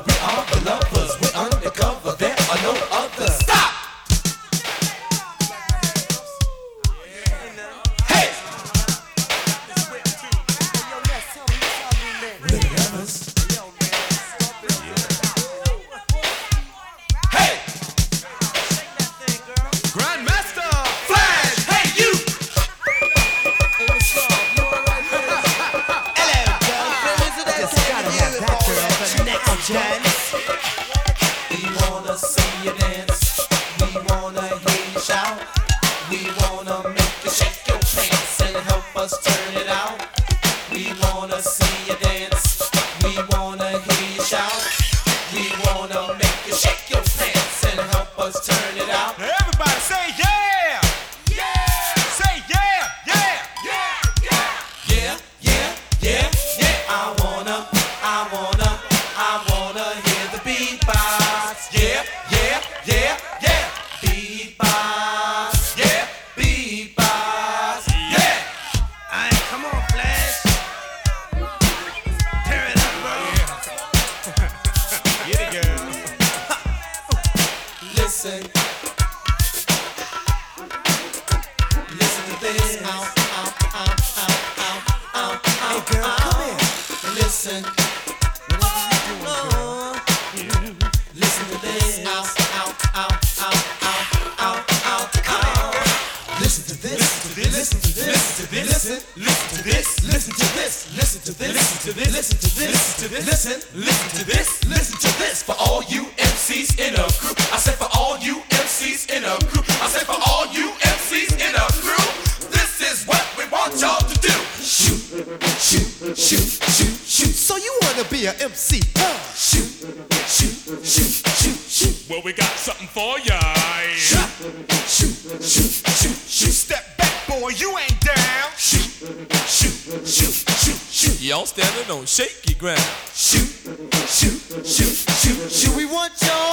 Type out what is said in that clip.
we are the lovers. We're undercover, there are no others. Stop! Hey! We're the lovers. Hey! Grandmaster! Flash! Hey, you! Chance. We wanna see you dance. We wanna hear you shout. We wanna make you shake your pants and help us turn it out. We wanna see you dance. We wanna hear you shout. We wanna make you shake your pants and help us turn it out. Now everybody say yeah! Yeah! Say yeah! Yeah! Yeah! Yeah! Yeah! Yeah! Yeah! Yeah! I wanna hear the beatbox. Yeah, yeah, yeah, yeah. Beatbox. Yeah, beatbox. Yeah. Alright, come on, Flash. Tear it up, bro. Get it, girl. Listen. Listen to this. Ow, ow, ow, ow, ow, ow, ow. Hey, girl, come here. Listen. Listen to this. Ow, ow, ow, ow, ow, ow, ow, ow. Listen to this. Listen to this. Listen to this. Listen to this. Listen to this. Listen to this. Listen to this. Listen to this. Listen to this. For all you MCs in a group. I said for all you MCs in a group. I said for all you MCs in a group. This is what we want y'all to do. Shoot, shoot, shoot, shoot, shoot. So you wanna be an MC? Shoot, shoot, shoot, shoot, shoot. Well, we got something for ya. Shoot, shoot, shoot, shoot, shoot. Step back, boy, you ain't down. Shoot, shoot, shoot, shoot, shoot. Y'all standing on shaky ground. Shoot, shoot, shoot, shoot, shoot. We want y'all